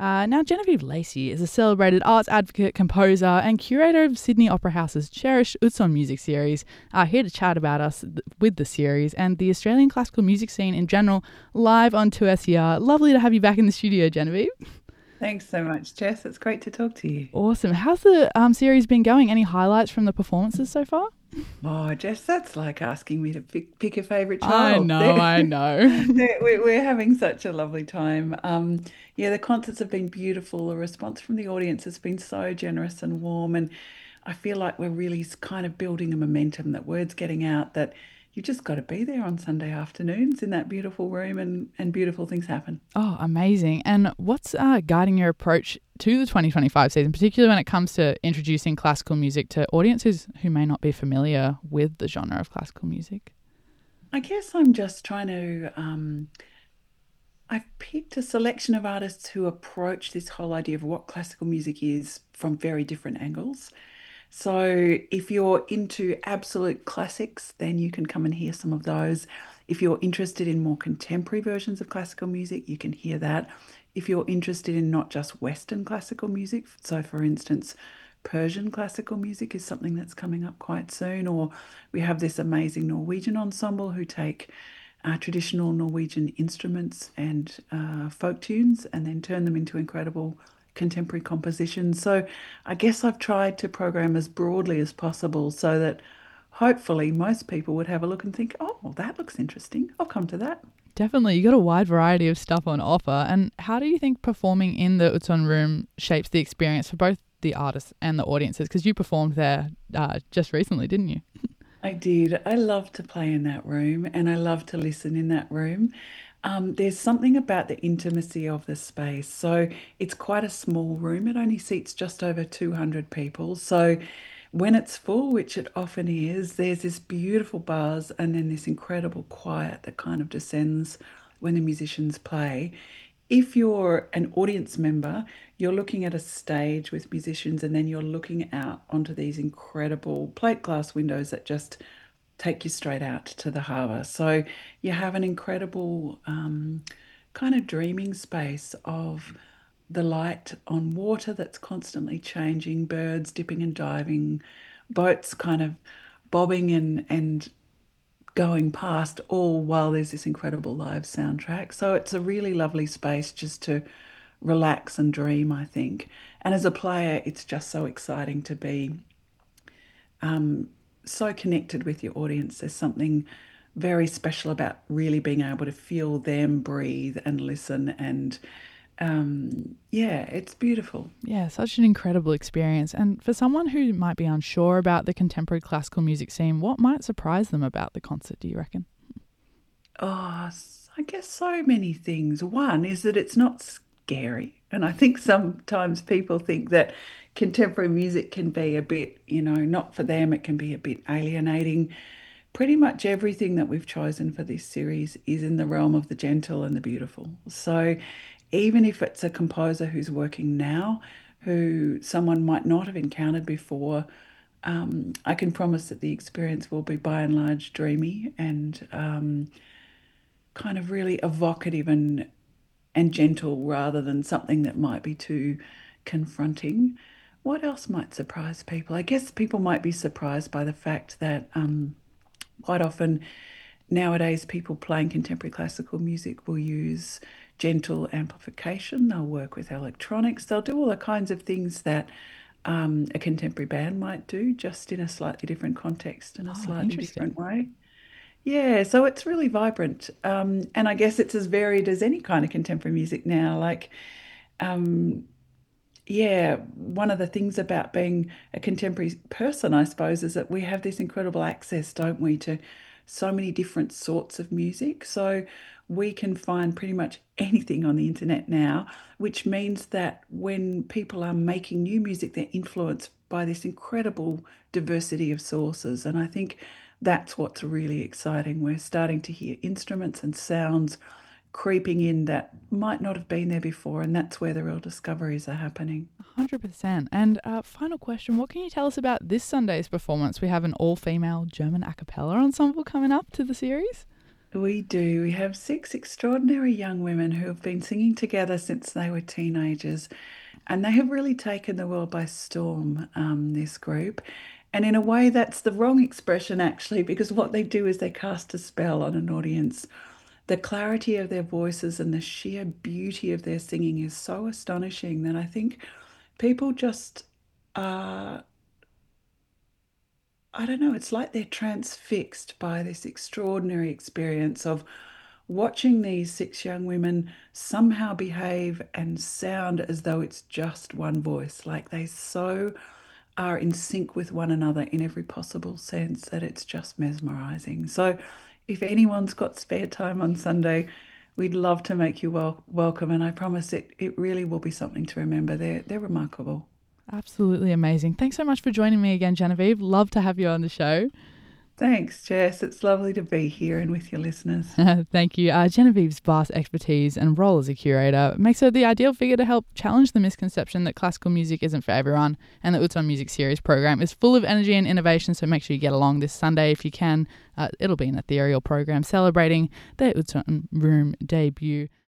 Now, Genevieve Lacey is a celebrated arts advocate, composer, and curator of Sydney Opera House's cherished Utzon music series, here to chat about us with the series and the Australian classical music scene in general, live on 2SER. Lovely to have you back in the studio, Genevieve. Thanks so much, Jess. It's great to talk to you. Awesome. How's the series been going? Any highlights from the performances so far? Oh, Jess, that's like asking me to pick a favourite child. I know. We're having such a lovely time. Yeah, the concerts have been beautiful. The response from the audience has been so generous and warm. And I feel like we're really kind of building a momentum, that word's getting out that you've just got to be there on Sunday afternoons in that beautiful room and beautiful things happen. Oh, amazing. And what's guiding your approach to the 2025 season, particularly when it comes to introducing classical music to audiences who may not be familiar with the genre of classical music? I guess I'm just trying to, I've picked a selection of artists who approach this whole idea of what classical music is from very different angles. So if you're into absolute classics, then you can come and hear some of those. If you're interested in more contemporary versions of classical music, you can hear that. If you're interested in not just Western classical music, so for instance, Persian classical music is something that's coming up quite soon, or we have this amazing Norwegian ensemble who take traditional Norwegian instruments and folk tunes and then turn them into incredible contemporary compositions. So I guess I've tried to program as broadly as possible so that hopefully most people would have a look and think, oh, well, that looks interesting. I'll come to that. Definitely. You got a wide variety of stuff on offer. And how do you think performing in the Utzon Room shapes the experience for both the artists and the audiences? Because you performed there just recently, didn't you? I did. I love to play in that room and I love to listen in that room. There's something about the intimacy of the space. So it's quite a small room. It only seats just over 200 people. So when it's full, which it often is, there's this beautiful buzz and then this incredible quiet that kind of descends when the musicians play. If you're an audience member, you're looking at a stage with musicians and then you're looking out onto these incredible plate glass windows that just take you straight out to the harbour. So you have an incredible kind of dreaming space of the light on water that's constantly changing, birds dipping and diving, boats kind of bobbing and going past, all while there's this incredible live soundtrack. So it's a really lovely space just to relax and dream, I think. And as a player, it's just so exciting to be so connected with your audience. There's something very special about really being able to feel them breathe and listen. And yeah, it's beautiful. Yeah, such an incredible experience. And for someone who might be unsure about the contemporary classical music scene, what might surprise them about the concert, do you reckon? Oh, I guess so many things. One is that it's not scary. And I think sometimes people think that contemporary music can be a bit, not for them, it can be a bit alienating. Pretty much everything that we've chosen for this series is in the realm of the gentle and the beautiful. So even if it's a composer who's working now, who someone might not have encountered before, I can promise that the experience will be by and large dreamy and kind of really evocative and gentle rather than something that might be too confronting. What else might surprise people? I guess people might be surprised by the fact that quite often nowadays people playing contemporary classical music will use gentle amplification. They'll work with electronics. They'll do all the kinds of things that a contemporary band might do, just in a slightly different context and a slightly different way. Yeah, so it's really vibrant. And I guess it's as varied as any kind of contemporary music now. Like, yeah, one of the things about being a contemporary person, I suppose, is that we have this incredible access, don't we, to so many different sorts of music. So we can find pretty much anything on the internet now, which means that when people are making new music, they're influenced by this incredible diversity of sources. And I think that's what's really exciting. We're starting to hear instruments and sounds creeping in that might not have been there before, and that's where the real discoveries are happening. 100%. And final question, what can you tell us about this Sunday's performance? We have an all-female German a cappella ensemble coming up to the series. We do. We have six extraordinary young women who have been singing together since they were teenagers, and they have really taken the world by storm, this group. And in a way, that's the wrong expression, actually, because what they do is they cast a spell on an audience. The clarity of their voices and the sheer beauty of their singing is so astonishing that I think people just are, I don't know, it's like they're transfixed by this extraordinary experience of watching these six young women somehow behave and sound as though it's just one voice. Like they so are in sync with one another in every possible sense that it's just mesmerizing. So, if anyone's got spare time on Sunday, we'd love to make you welcome. And I promise it really will be something to remember. They're remarkable. Absolutely amazing. Thanks so much for joining me again, Genevieve. Love to have you on the show. Thanks, Jess. It's lovely to be here and with your listeners. Thank you. Genevieve's vast expertise and role as a curator makes her the ideal figure to help challenge the misconception that classical music isn't for everyone. And the Uts on Music series program is full of energy and innovation, so make sure you get along this Sunday if you can. It'll be an ethereal program celebrating their Uts on Room debut.